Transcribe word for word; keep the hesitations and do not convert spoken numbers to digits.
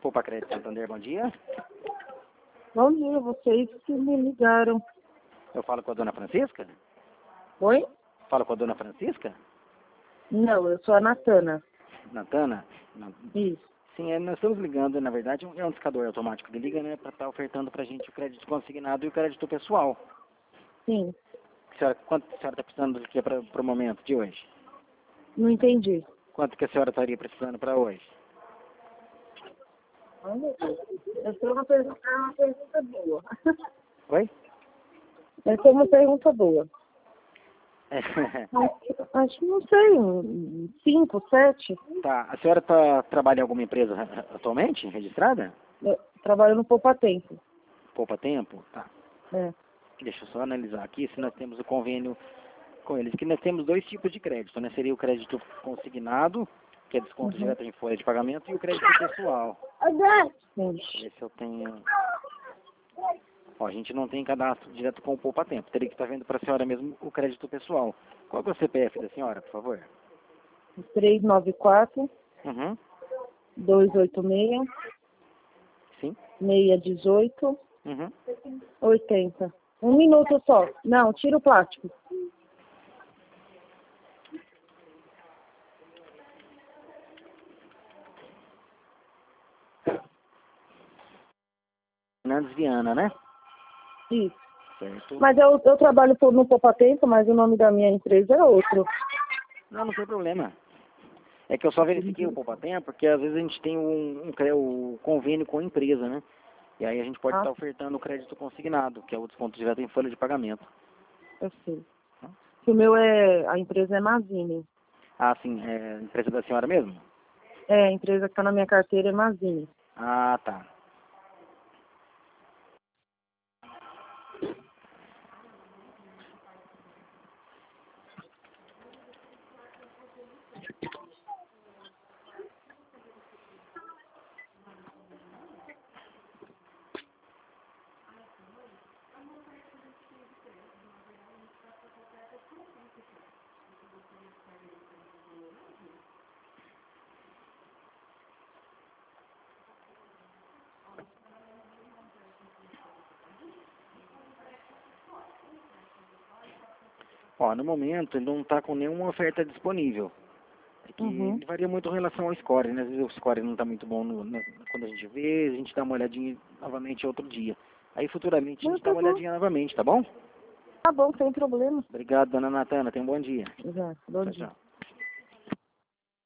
Poupa Crédito Santander, bom dia. Bom dia, vocês que me ligaram. Eu falo com a dona Francisca? Oi? Falo com a dona Francisca? Não, eu sou a Natana. Natana? Não. Isso. Sim, é, nós estamos ligando, na verdade, é um discador automático de liga, né, para estar ofertando para a gente o crédito consignado e o crédito pessoal. Sim. A senhora, quanto a senhora está precisando do que para o momento de hoje? Não entendi. Quanto que a senhora estaria precisando para hoje? Ai, meu Deus. Essa é uma pergunta, é uma pergunta boa. Oi? Essa é uma pergunta boa. É. Acho, acho que não sei, um cinco, sete. Tá. A senhora tá, trabalha em alguma empresa atualmente, registrada? Eu trabalho no Poupa Tempo. Poupa Tempo? Tá. É. Deixa eu só analisar aqui se nós temos o convênio com eles. Que nós temos dois tipos de crédito, né? Seria o crédito consignado, que é desconto Uhum. direto em folha de pagamento, e o crédito pessoal. Sim. Deixa eu ver se eu tenho... Ó, a gente não tem cadastro direto com o Poupa Tempo. Teria que estar vendo para a senhora mesmo o crédito pessoal. Qual que é o C P F da senhora, por favor? três nove quatro, Uhum. dois oito seis, Sim. seis um oito, Uhum. oitenta. Um minuto só. Não, tira o plástico. Fernandes Viana, né? Isso. Certo. Mas eu, eu trabalho por- no Poupa Tempo, mas o nome da minha empresa é outro. Não, não tem problema. É que eu só verifiquei o Poupa Tempo, porque às vezes a gente tem um, um, cre- o convênio com a empresa, né? E aí a gente pode Ah, estar ofertando o crédito consignado, que é o desconto direto em folha de pagamento. eu sei. O meu é, a empresa é Mazini. Ah, sim, é a empresa da senhora mesmo? É, a empresa que está na minha carteira é Mazini. Ah, tá. Ó, no momento ele não está com nenhuma oferta disponível. É que Uhum. varia muito em relação ao score, né? Às vezes o score não está muito bom no, no- quando a gente vê, a gente dá uma olhadinha novamente outro dia. Aí futuramente a Mas gente dá tá uma bom. olhadinha novamente, tá bom? Tá bom, sem problema. Obrigado, dona Natana. Tenha um bom dia. Já, bom Tchau, dia. tchau.